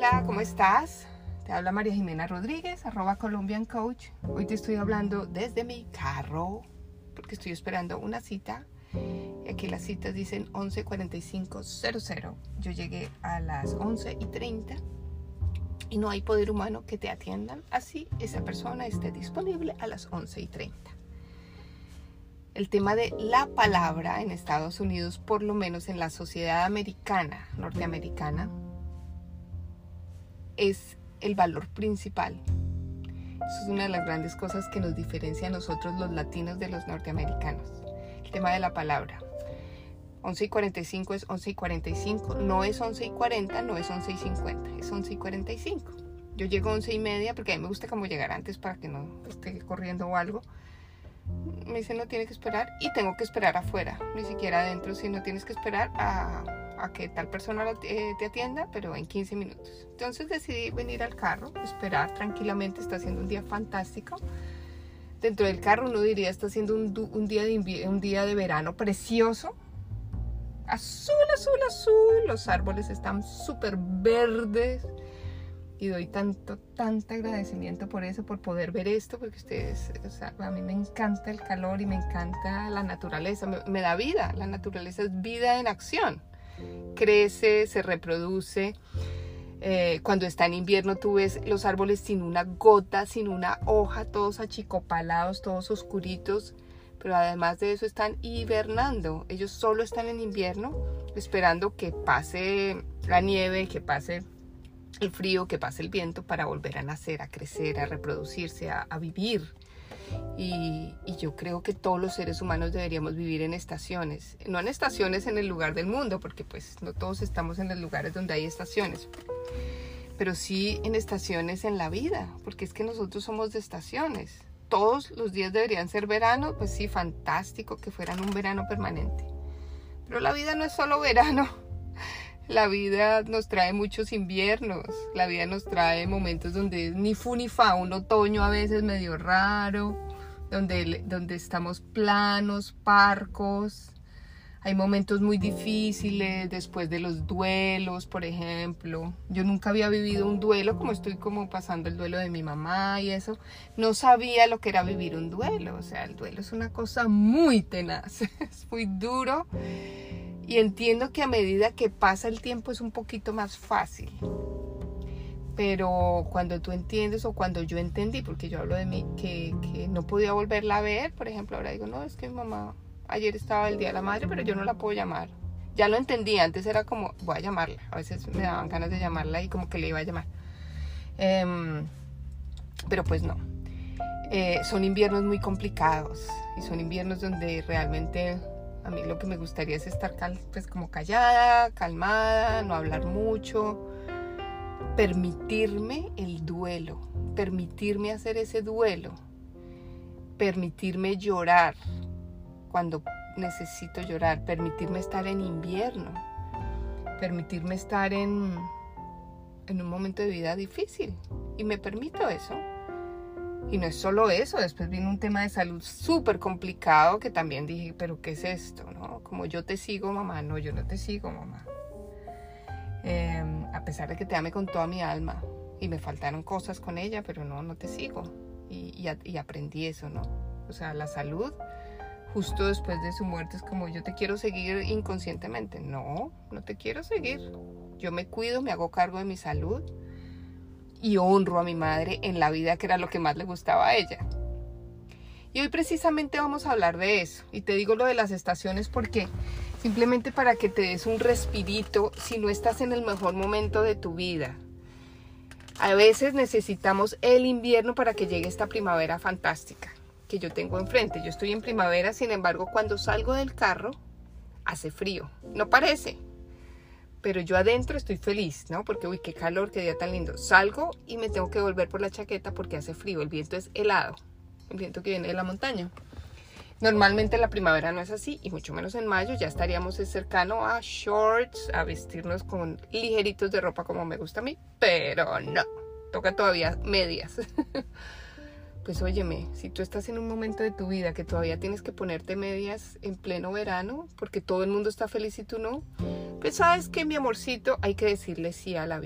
Hola, ¿cómo estás? Te habla María Jimena Rodríguez, @Colombian Coach. Hoy te estoy hablando desde mi carro porque estoy esperando una cita. Y aquí las citas dicen 11:45:00. Yo llegué a las 11:30 y no hay poder humano que te atiendan así esa persona esté disponible a las 11:30. El tema de la palabra en Estados Unidos, por lo menos en la sociedad norteamericana, es el valor principal. Eso es una de las grandes cosas que nos diferencia a nosotros los latinos de los norteamericanos. El tema de la palabra. 11:45 es 11:45, no es 11:40, no es 11:50, es 11:45. Yo llego a 11:30 porque a mí me gusta como llegar antes para que no esté corriendo o algo. Me dicen no tiene que esperar y tengo que esperar afuera, ni siquiera adentro, sino tienes que esperar a que tal persona te atienda, pero en 15 minutos. Entonces decidí venir al carro, esperar tranquilamente. Está haciendo un día fantástico. Dentro del carro uno diría está haciendo un día de verano precioso. Azul, azul, azul. Los árboles están súper verdes. Y doy tanto agradecimiento por eso, por poder ver esto, porque a mí me encanta el calor y me encanta la naturaleza, me da vida. La naturaleza es vida en acción. Crece, se reproduce. Cuando está en invierno tú ves los árboles sin una gota, sin una hoja, todos achicopalados, todos oscuritos, pero además de eso están hibernando. Ellos solo están en invierno, esperando que pase la nieve, que pase el frío, que pase el viento para volver a nacer, a crecer, a reproducirse, a vivir. Y yo creo que todos los seres humanos deberíamos vivir en estaciones, no en estaciones en el lugar del mundo, porque pues no todos estamos en los lugares donde hay estaciones, pero sí en estaciones en la vida, porque es que nosotros somos de estaciones. Todos los días deberían ser verano, pues sí, fantástico que fueran un verano permanente, pero la vida no es solo verano. La vida nos trae muchos inviernos, la vida nos trae momentos donde es ni fu ni fa, un otoño a veces medio raro, donde estamos planos, parcos. Hay momentos muy difíciles después de los duelos, por ejemplo. Yo nunca había vivido un duelo, como estoy como pasando el duelo de mi mamá y eso. No sabía lo que era vivir un duelo, o sea, el duelo es una cosa muy tenaz, es muy duro. Y entiendo que a medida que pasa el tiempo es un poquito más fácil. Pero cuando tú entiendes o cuando yo entendí, porque yo hablo de mí, que no podía volverla a ver, por ejemplo, ahora digo, no, es que mi mamá ayer estaba el Día de la Madre, pero yo no la puedo llamar. Ya lo entendí, antes era como, voy a llamarla. A veces me daban ganas de llamarla y como que le iba a llamar. Pero pues no. Son inviernos muy complicados y son inviernos donde realmente a mí lo que me gustaría es estar pues como callada, calmada, no hablar mucho, permitirme el duelo, permitirme hacer ese duelo, permitirme llorar cuando necesito llorar, permitirme estar en invierno, permitirme estar en un momento de vida difícil y me permito eso. Y no es solo eso, después vino un tema de salud súper complicado que también dije, pero ¿qué es esto? ¿No? Como yo te sigo, mamá. No, yo no te sigo, mamá. A pesar de que te ame con toda mi alma y me faltaron cosas con ella, pero no te sigo. Y aprendí eso, ¿no? O sea, la salud, justo después de su muerte, es como yo te quiero seguir inconscientemente. No te quiero seguir. Yo me cuido, me hago cargo de mi salud. Y honro a mi madre en la vida, que era lo que más le gustaba a ella. Y hoy precisamente vamos a hablar de eso. Y te digo lo de las estaciones porque simplemente para que te des un respirito si no estás en el mejor momento de tu vida. A veces necesitamos el invierno para que llegue esta primavera fantástica que yo tengo enfrente. Yo estoy en primavera, sin embargo, cuando salgo del carro hace frío. No parece. Pero yo adentro estoy feliz, ¿no? Porque, uy, qué calor, qué día tan lindo. Salgo y me tengo que volver por la chaqueta porque hace frío. El viento es helado. El viento que viene de la montaña. Normalmente en la primavera no es así, y mucho menos en mayo. Ya estaríamos cercano a shorts, a vestirnos con ligeritos de ropa como me gusta a mí. Pero no, toca todavía medias. Pues óyeme, si tú estás en un momento de tu vida que todavía tienes que ponerte medias en pleno verano, porque todo el mundo está feliz y tú no, pues sabes que, mi amorcito, hay que decirle sí a la vida.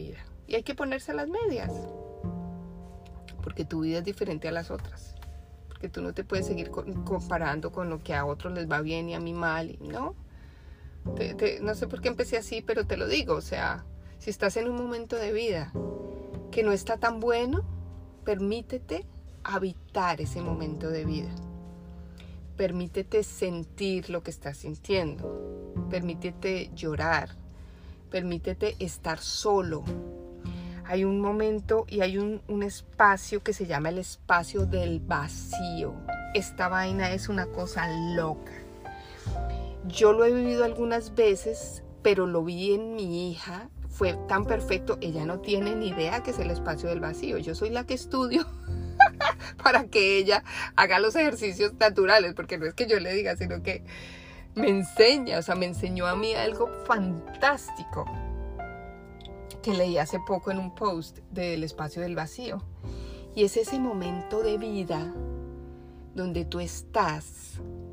Y hay que ponerse las medias. Porque tu vida es diferente a las otras. Porque tú no te puedes seguir comparando con lo que a otros les va bien y a mí mal, ¿no? No sé por qué empecé así, pero te lo digo. O sea, si estás en un momento de vida que no está tan bueno, permítete habitar ese momento de vida. Permítete sentir lo que estás sintiendo. Permítete llorar. Permítete estar solo. Hay un momento y hay un espacio que se llama el espacio del vacío. Esta vaina es una cosa loca. Yo lo he vivido algunas veces, pero lo vi en mi hija. Fue tan perfecto. Ella no tiene ni idea qué es el espacio del vacío. Yo soy la que estudio para que ella haga los ejercicios naturales, porque no es que yo le diga, sino que me enseña, o sea, me enseñó a mí algo fantástico que leí hace poco en un post del espacio del vacío. Y es ese momento de vida donde tú estás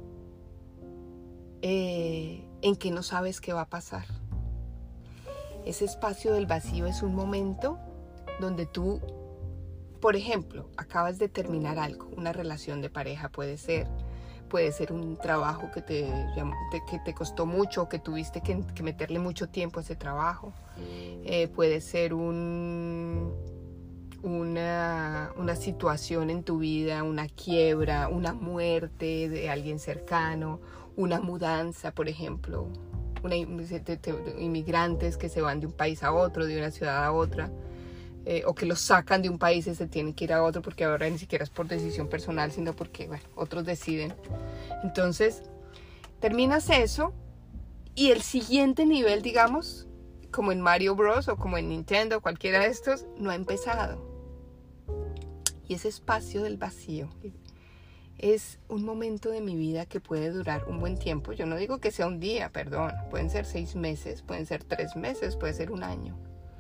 en que no sabes qué va a pasar. Ese espacio del vacío es un momento donde tú, por ejemplo, acabas de terminar algo, una relación de pareja puede ser un trabajo que te costó mucho, que tuviste que meterle mucho tiempo a ese trabajo, puede ser una situación en tu vida, una quiebra, una muerte de alguien cercano, una mudanza, por ejemplo, inmigrantes que se van de un país a otro, de una ciudad a otra. O que los sacan de un país y se tienen que ir a otro porque ahora ni siquiera es por decisión personal, sino porque, bueno, otros deciden. Entonces, terminas eso y el siguiente nivel, digamos, como en Mario Bros. O como en Nintendo, cualquiera de estos, no ha empezado. Y ese espacio del vacío es un momento de mi vida que puede durar un buen tiempo. Yo no digo que sea un día, perdón. Pueden ser 6 meses, pueden ser 3 meses, puede ser un año.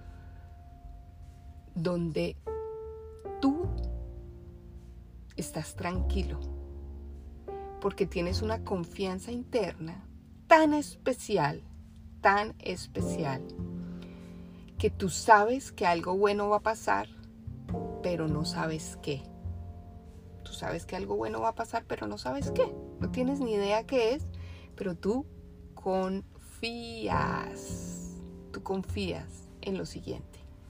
Donde tú estás tranquilo porque tienes una confianza interna tan especial, que tú sabes que algo bueno va a pasar, pero no sabes qué. Tú sabes que algo bueno va a pasar, pero no sabes qué. No tienes ni idea qué es, pero tú confías. Tú confías en lo siguiente.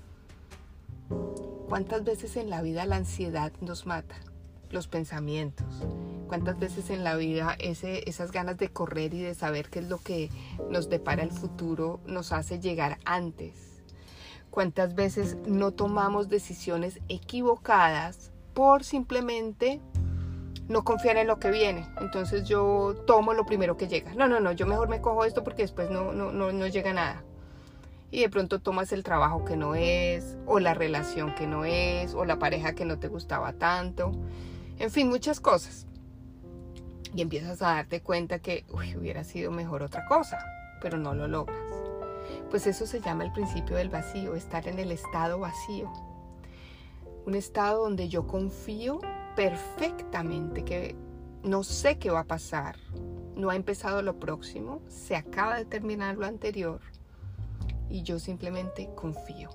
¿Cuántas veces en la vida la ansiedad nos mata? Los pensamientos. ¿Cuántas veces en la vida esas ganas de correr y de saber qué es lo que nos depara el futuro nos hace llegar antes? ¿Cuántas veces no tomamos decisiones equivocadas por simplemente no confiar en lo que viene? Entonces yo tomo lo primero que llega. No, yo mejor me cojo esto porque después no llega nada. Y de pronto tomas el trabajo que no es, o la relación que no es, o la pareja que no te gustaba tanto. En fin, muchas cosas. Y empiezas a darte cuenta que hubiera sido mejor otra cosa, pero no lo logras. Pues eso se llama el principio del vacío, estar en el estado vacío. Un estado donde yo confío perfectamente que no sé qué va a pasar. No ha empezado lo próximo, se acaba de terminar lo anterior. Y yo simplemente confío.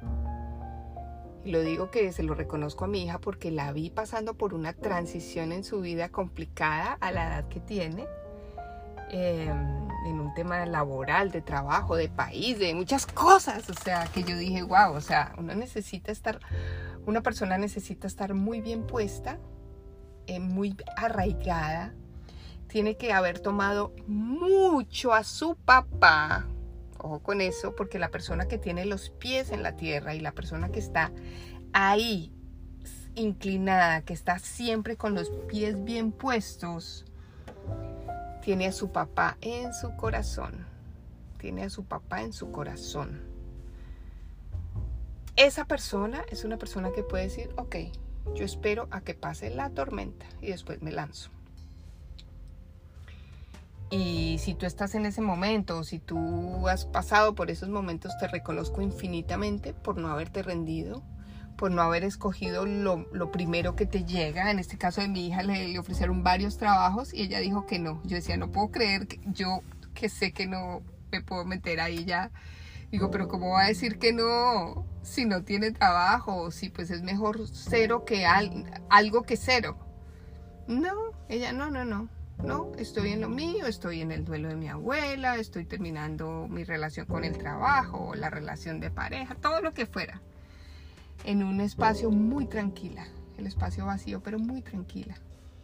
Y lo digo que se lo reconozco a mi hija porque la vi pasando por una transición en su vida complicada a la edad que tiene. En un tema laboral, de trabajo, de país, de muchas cosas. O sea, que yo dije, wow, o sea, una persona necesita estar muy bien puesta, muy arraigada. Tiene que haber tomado mucho a su papá. Ojo con eso, porque la persona que tiene los pies en la tierra y la persona que está ahí inclinada, que está siempre con los pies bien puestos, tiene a su papá en su corazón. Tiene a su papá en su corazón. Esa persona es una persona que puede decir, ok, yo espero a que pase la tormenta y después me lanzo. Y si tú estás en ese momento, o si tú has pasado por esos momentos, te reconozco infinitamente por no haberte rendido, por no haber escogido lo primero que te llega. En este caso de mi hija le ofrecieron varios trabajos y ella dijo que no. Yo decía, no puedo creer que yo que sé que no me puedo meter ahí ya. Digo, pero ¿cómo va a decir que no? si no tiene trabajo, o si pues es mejor cero que algo que cero. No, ella no, estoy en lo mío, estoy en el duelo de mi abuela, estoy terminando mi relación con el trabajo, la relación de pareja, todo lo que fuera, en un espacio muy tranquila, el espacio vacío, pero muy tranquila.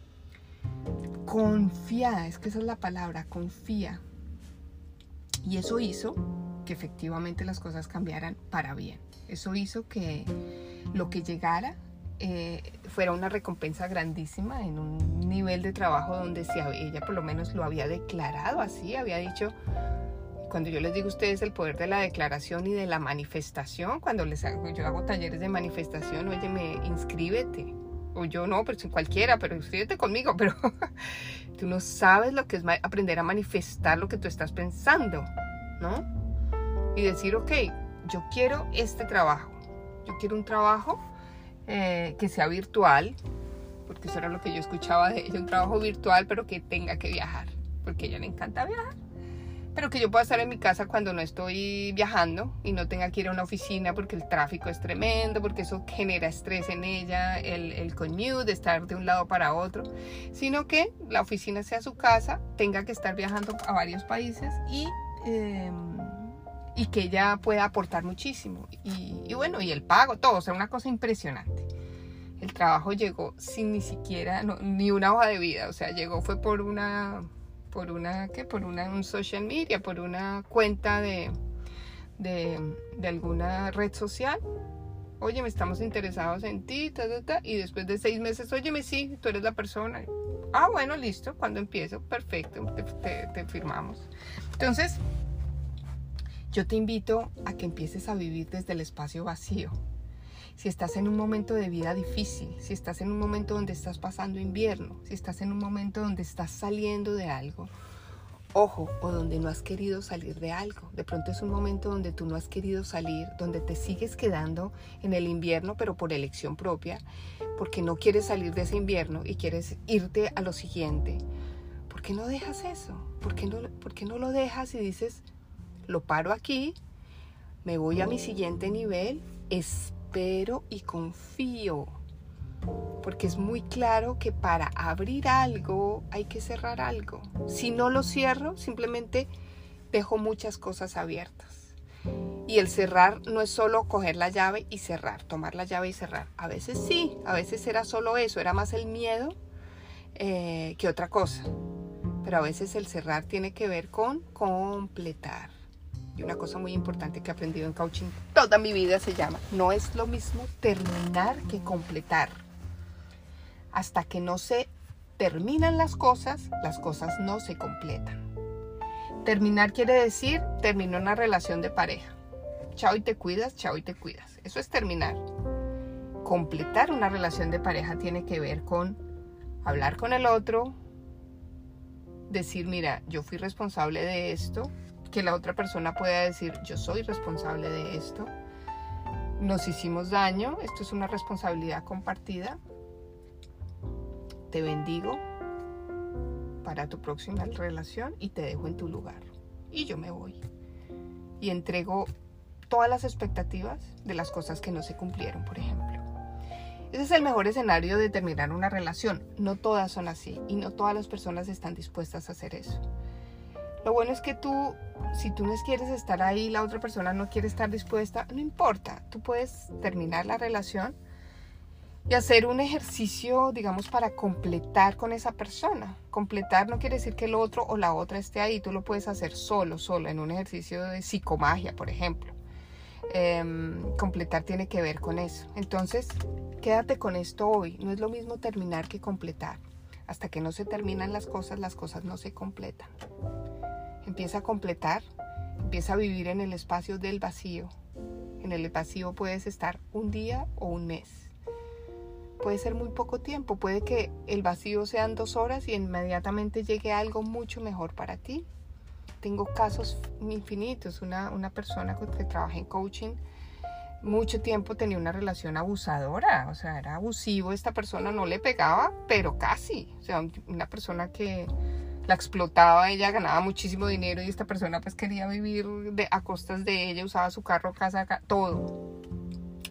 Confiada, es que esa es la palabra, confía. Y eso hizo que efectivamente las cosas cambiaran para bien. Eso hizo que lo que llegara fuera una recompensa grandísima en un nivel de trabajo donde ella por lo menos lo había declarado así, había dicho, cuando yo les digo a ustedes el poder de la declaración y de la manifestación, cuando yo hago talleres de manifestación, oye, inscríbete, o yo no, pero cualquiera, pero inscríbete conmigo, pero tú no sabes lo que es aprender a manifestar lo que tú estás pensando, ¿no? Y decir, ok, yo quiero este trabajo, yo quiero un trabajo que sea virtual, porque eso era lo que yo escuchaba de ella, un trabajo virtual, pero que tenga que viajar, porque a ella le encanta viajar, pero que yo pueda estar en mi casa cuando no estoy viajando y no tenga que ir a una oficina porque el tráfico es tremendo, porque eso genera estrés en ella, el commute, de estar de un lado para otro, sino que la oficina sea su casa, tenga que estar viajando a varios países y que ella pueda aportar muchísimo. Y bueno, y el pago, todo, o sea, una cosa impresionante. El trabajo llegó sin ni siquiera, ni una hoja de vida, o sea, llegó fue por un social media, por una cuenta de alguna red social. Oye, estamos interesados en ti, y después de 6 meses, óyeme, sí, tú eres la persona. Ah, bueno, listo, ¿cuándo empiezo? Perfecto, te firmamos. Entonces, yo te invito a que empieces a vivir desde el espacio vacío. Si estás en un momento de vida difícil, si estás en un momento donde estás pasando invierno, si estás en un momento donde estás saliendo de algo, ojo, o donde no has querido salir de algo. De pronto es un momento donde tú no has querido salir, donde te sigues quedando en el invierno, pero por elección propia, porque no quieres salir de ese invierno y quieres irte a lo siguiente. ¿Por qué no dejas eso? ¿Por qué no lo dejas y dices, lo paro aquí, me voy a mi siguiente nivel, espero y confío? Porque es muy claro que para abrir algo hay que cerrar algo. Si no lo cierro, simplemente dejo muchas cosas abiertas. Y el cerrar no es solo coger la llave y cerrar, tomar la llave y cerrar. A veces sí, a veces era solo eso, era más el miedo que otra cosa. Pero a veces el cerrar tiene que ver con completar. Y una cosa muy importante que he aprendido en coaching toda mi vida se llama, no es lo mismo terminar que completar. Hasta que no se terminan las cosas no se completan. Terminar quiere decir, terminó una relación de pareja. Chao y te cuidas, chao y te cuidas. Eso es terminar. Completar una relación de pareja tiene que ver con hablar con el otro, decir, mira, yo fui responsable de esto, que la otra persona pueda decir, yo soy responsable de esto, nos hicimos daño, esto es una responsabilidad compartida, te bendigo para tu próxima relación y te dejo en tu lugar y yo me voy y entrego todas las expectativas de las cosas que no se cumplieron, por ejemplo. Ese es el mejor escenario de terminar una relación. No todas son así y no todas las personas están dispuestas a hacer eso. Lo bueno es que si tú no quieres estar ahí, la otra persona no quiere estar dispuesta, no importa. Tú puedes terminar la relación y hacer un ejercicio, digamos, para completar con esa persona. Completar no quiere decir que el otro o la otra esté ahí. Tú lo puedes hacer solo, en un ejercicio de psicomagia, por ejemplo. Completar tiene que ver con eso. Entonces, quédate con esto hoy. No es lo mismo terminar que completar. Hasta que no se terminan las cosas no se completan. Empieza a completar, empieza a vivir en el espacio del vacío. En el vacío puedes estar un día o un mes. Puede ser muy poco tiempo, puede que el vacío sean 2 horas y inmediatamente llegue algo mucho mejor para ti. Tengo casos infinitos. Una persona que trabaja en coaching, mucho tiempo tenía una relación abusadora, o sea, era abusivo, esta persona no le pegaba, pero casi, o sea, una persona que la explotaba, ella ganaba muchísimo dinero y esta persona pues quería vivir a costas de ella, usaba su carro, casa, todo.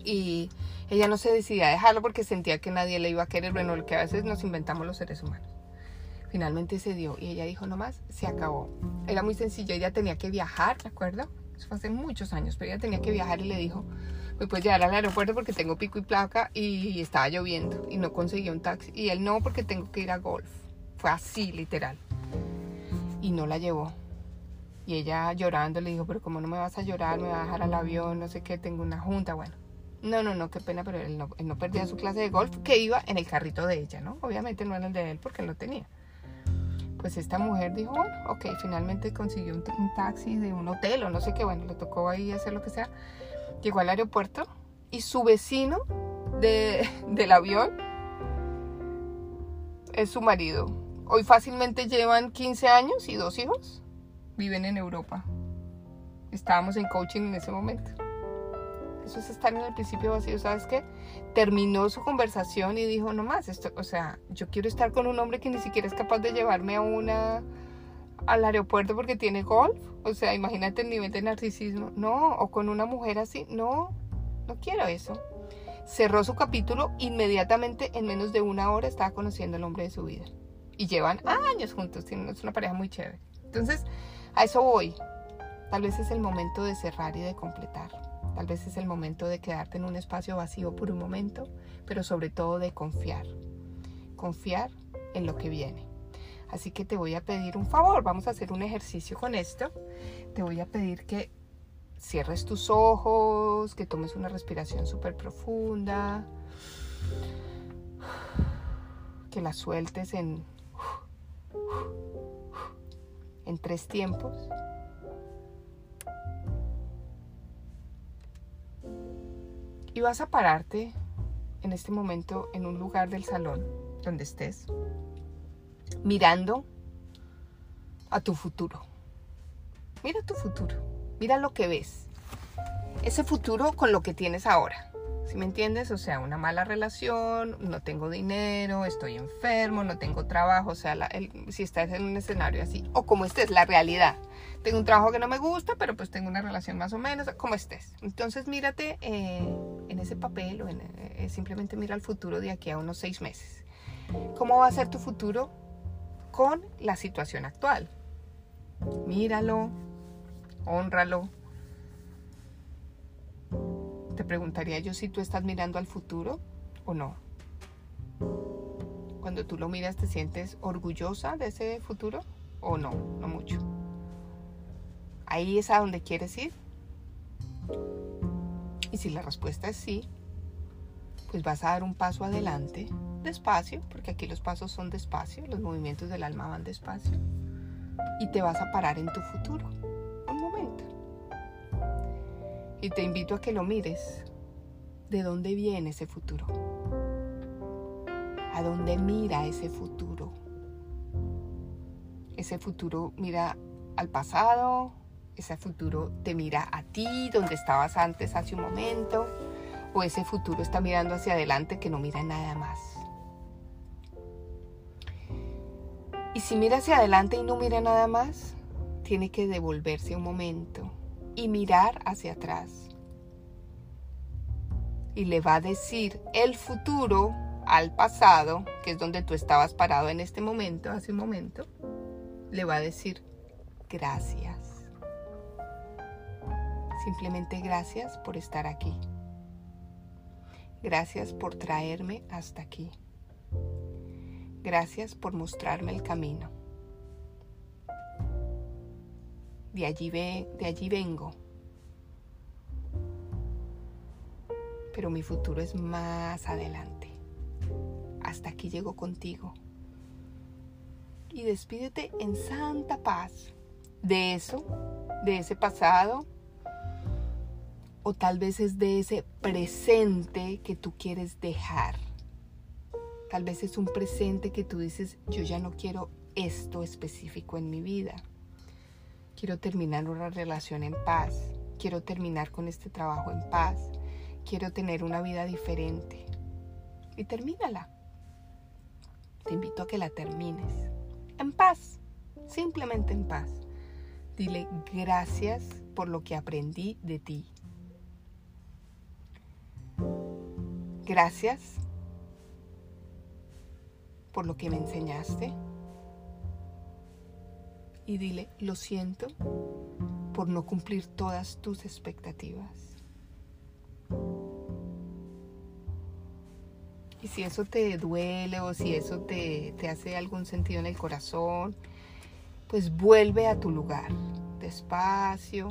y ella no se decidía a dejarlo porque sentía que nadie le iba a querer. Bueno, lo que a veces nos inventamos los seres humanos. Finalmente se dio y ella dijo, no más, se acabó. Era muy sencillo, ella tenía que viajar, ¿de acuerdo? Eso fue hace muchos años, pero ella tenía que viajar y le dijo, me puedes llevar al aeropuerto porque tengo pico y placa, y estaba lloviendo y no conseguía un taxi. Y él, no, porque tengo que ir a golf. Fue así, literal. Y no la llevó. Y ella llorando le dijo, pero ¿cómo no me vas a llorar? Me va a dejar al avión, no sé qué, tengo una junta. Bueno, no, qué pena, pero él no perdía su clase de golf, que iba en el carrito de ella, ¿no? Obviamente no era el de él porque él lo tenía. Pues esta mujer dijo, bueno, ok, finalmente consiguió un taxi de un hotel o no sé qué, bueno, le tocó ahí hacer lo que sea. Llegó al aeropuerto y su vecino del avión es su marido. Hoy fácilmente llevan 15 años y 2 hijos. Viven en Europa. Estábamos en coaching en ese momento. Eso es estar en el principio vacío, ¿sabes qué? Terminó su conversación y dijo, no más, esto, o sea, yo quiero estar con un hombre que ni siquiera es capaz de llevarme al aeropuerto porque tiene golf. O sea, imagínate el nivel de narcisismo. No, o con una mujer así, no quiero eso. Cerró su capítulo, inmediatamente en menos de 1 hora estaba conociendo al hombre de su vida. Y llevan años juntos, es una pareja muy chévere. Entonces, a eso voy. Tal vez es el momento de cerrar y de completar. Tal vez es el momento de quedarte en un espacio vacío por un momento, pero sobre todo de confiar. Confiar en lo que viene. Así que te voy a pedir un favor. Vamos a hacer un ejercicio con esto. Te voy a pedir que cierres tus ojos, que tomes una respiración súper profunda, que la sueltes en 3 tiempos. Y vas a pararte en este momento en un lugar del salón donde estés, mirando a tu futuro. Mira tu futuro, mira lo que ves. Ese futuro con lo que tienes ahora. ¿Sí me entiendes? O sea, una mala relación, no tengo dinero, estoy enfermo, no tengo trabajo. O sea, si estás en un escenario así, o como estés, la realidad. Tengo un trabajo que no me gusta, pero pues tengo una relación más o menos, como estés. Entonces mírate en ese papel o simplemente mira el futuro de aquí a unos 6 meses. ¿Cómo va a ser tu futuro con la situación actual? Míralo, hónralo. Te preguntaría yo si tú estás mirando al futuro o no. Cuando tú lo miras, ¿te sientes orgullosa de ese futuro o no? No mucho. ¿Ahí es a donde quieres ir? Y si la respuesta es sí, pues vas a dar un paso adelante, despacio, porque aquí los pasos son despacio, los movimientos del alma van despacio, y te vas a parar en tu futuro, un momento. Y te invito a que lo mires. ¿De dónde viene ese futuro? ¿A dónde mira ese futuro? Ese futuro mira al pasado, ese futuro te mira a ti, donde estabas antes hace un momento, o ese futuro está mirando hacia adelante que no mira nada más. Y si mira hacia adelante y no mira nada más, tiene que devolverse un momento y mirar hacia atrás. Y le va a decir el futuro al pasado, que es donde tú estabas parado en este momento, hace un momento, le va a decir gracias. Simplemente gracias por estar aquí. Gracias por traerme hasta aquí. Gracias por mostrarme el camino. De allí vengo. Pero mi futuro es más adelante. Hasta aquí llego contigo. Y despídete en santa paz de eso, de ese pasado, o tal vez es de ese presente que tú quieres dejar. Tal vez es un presente que tú dices, yo ya no quiero esto específico en mi vida. Quiero terminar una relación en paz. Quiero terminar con este trabajo en paz. Quiero tener una vida diferente. Y termínala. Te invito a que la termines. En paz. Simplemente en paz. Dile gracias por lo que aprendí de ti. Gracias por lo que me enseñaste. Y dile, lo siento por no cumplir todas tus expectativas. Y si eso te duele o si eso te hace algún sentido en el corazón, pues vuelve a tu lugar, despacio,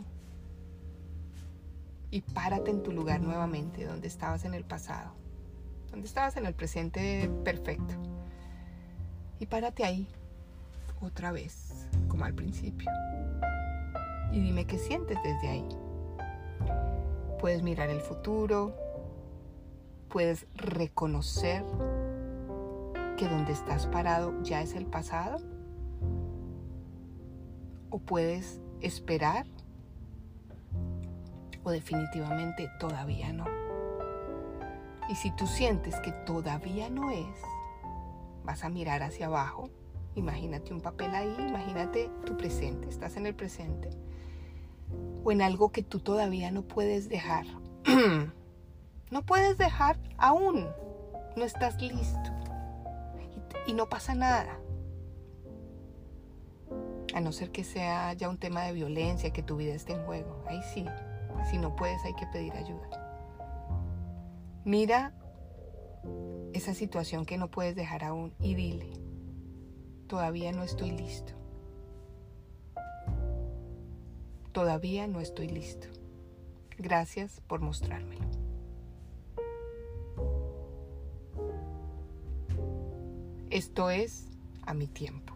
y párate en tu lugar nuevamente, donde estabas en el pasado, donde estabas en el presente perfecto. Y párate ahí, otra vez, como al principio. Y dime qué sientes desde ahí. Puedes mirar el futuro, puedes reconocer que donde estás parado ya es el pasado, o puedes esperar, o definitivamente todavía no. Y si tú sientes que todavía no es, vas a mirar hacia abajo. Imagínate un papel ahí, imagínate tu presente, estás en el presente, o en algo que tú todavía no puedes dejar. No puedes dejar aún, no estás listo. Y no pasa nada. A no ser que sea ya un tema de violencia, que tu vida esté en juego. Ahí sí, si no puedes hay que pedir ayuda. Mira esa situación que no puedes dejar aún y dile, todavía no estoy listo. Todavía no estoy listo. Gracias por mostrármelo. Esto es a mi tiempo.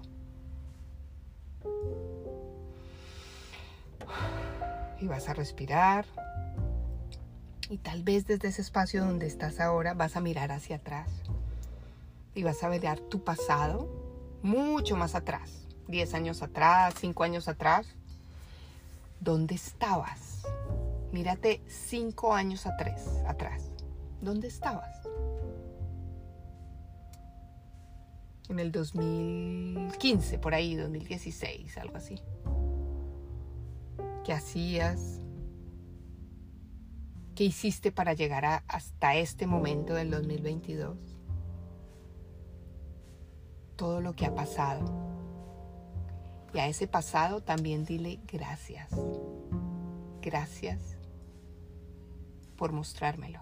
Y vas a respirar. Y tal vez desde ese espacio donde estás ahora vas a mirar hacia atrás. Y vas a ver tu pasado mucho más atrás. 10 años atrás, 5 años atrás. ¿Dónde estabas? Mírate 5 años atrás. ¿Dónde estabas? En el 2015, por ahí, 2016, algo así. ¿Qué hacías? ¿Qué hiciste para llegar hasta este momento del 2022? Todo lo que ha pasado. Y a ese pasado también dile gracias. Gracias por mostrármelo.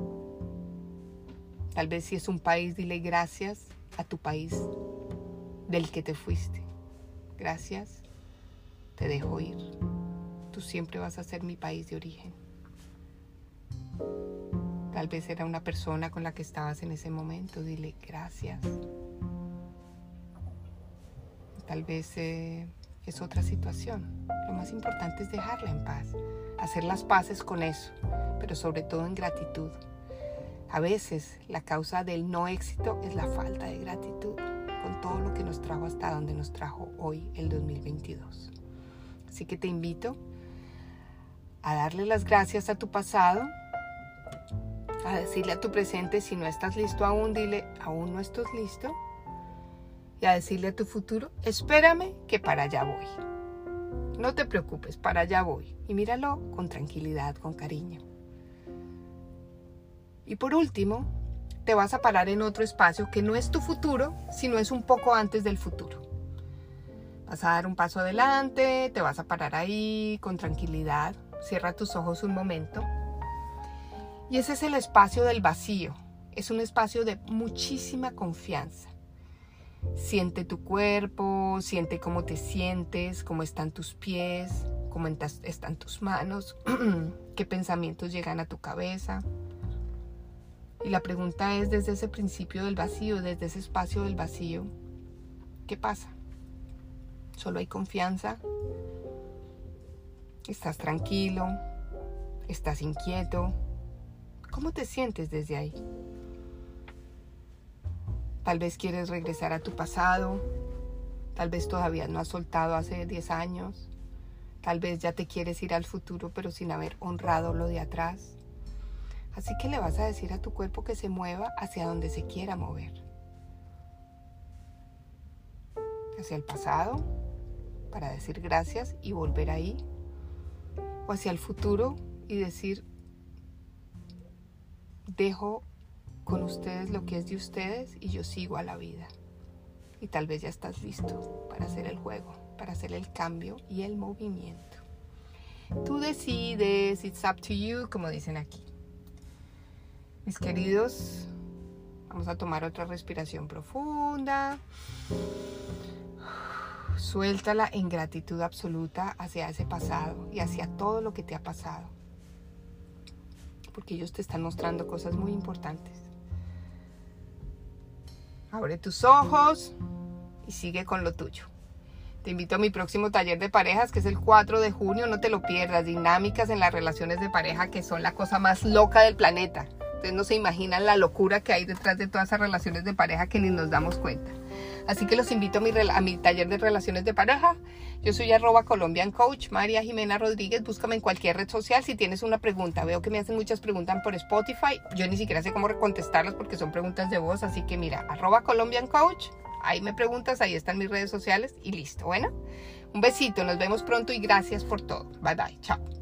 Tal vez si es un país, dile gracias a tu país del que te fuiste. Gracias, te dejo ir. Tú siempre vas a ser mi país de origen. Tal vez era una persona con la que estabas en ese momento, dile gracias. Tal vez es otra situación. Lo más importante es dejarla en paz, hacer las paces con eso, pero sobre todo en gratitud. A veces la causa del no éxito es la falta de gratitud con todo lo que nos trajo hasta donde nos trajo hoy, el 2022. Así que te invito a darle las gracias a tu pasado, a decirle a tu presente, si no estás listo aún, dile, aún no estás listo. Y a decirle a tu futuro, espérame que para allá voy. No te preocupes, para allá voy. Y míralo con tranquilidad, con cariño. Y por último, te vas a parar en otro espacio que no es tu futuro, sino es un poco antes del futuro. Vas a dar un paso adelante, te vas a parar ahí con tranquilidad. Cierra tus ojos un momento. Y ese es el espacio del vacío. Es un espacio de muchísima confianza. Siente tu cuerpo, siente cómo te sientes, cómo están tus pies, cómo están tus manos, qué pensamientos llegan a tu cabeza. Y la pregunta es, desde ese principio del vacío, desde ese espacio del vacío, ¿qué pasa? ¿Solo hay confianza? ¿Estás tranquilo? ¿Estás inquieto? ¿Cómo te sientes desde ahí? Tal vez quieres regresar a tu pasado, tal vez todavía no has soltado hace 10 años, tal vez ya te quieres ir al futuro pero sin haber honrado lo de atrás. Así que le vas a decir a tu cuerpo que se mueva hacia donde se quiera mover. Hacia el pasado, para decir gracias y volver ahí. O hacia el futuro y decir, dejo con ustedes lo que es de ustedes y yo sigo a la vida. Y tal vez ya estás listo para hacer el juego, para hacer el cambio y el movimiento. Tú decides, it's up to you, como dicen aquí. Mis queridos, vamos a tomar otra respiración profunda. Suéltala en gratitud absoluta hacia ese pasado y hacia todo lo que te ha pasado. Porque ellos te están mostrando cosas muy importantes. Abre tus ojos y sigue con lo tuyo. Te invito a mi próximo taller de parejas, que es el 4 de junio. No te lo pierdas. Dinámicas en las relaciones de pareja, que son la cosa más loca del planeta. Ustedes no se imaginan la locura que hay detrás de todas esas relaciones de pareja que ni nos damos cuenta. Así que los invito a mi taller de relaciones de pareja. Yo soy @ColombianCoach, María Jimena Rodríguez. Búscame en cualquier red social si tienes una pregunta. Veo que me hacen muchas preguntas por Spotify. Yo ni siquiera sé cómo contestarlas porque son preguntas de voz. Así que mira, @ColombianCoach. Ahí me preguntas, ahí están mis redes sociales y listo. Bueno, un besito, nos vemos pronto y gracias por todo. Bye bye, chao.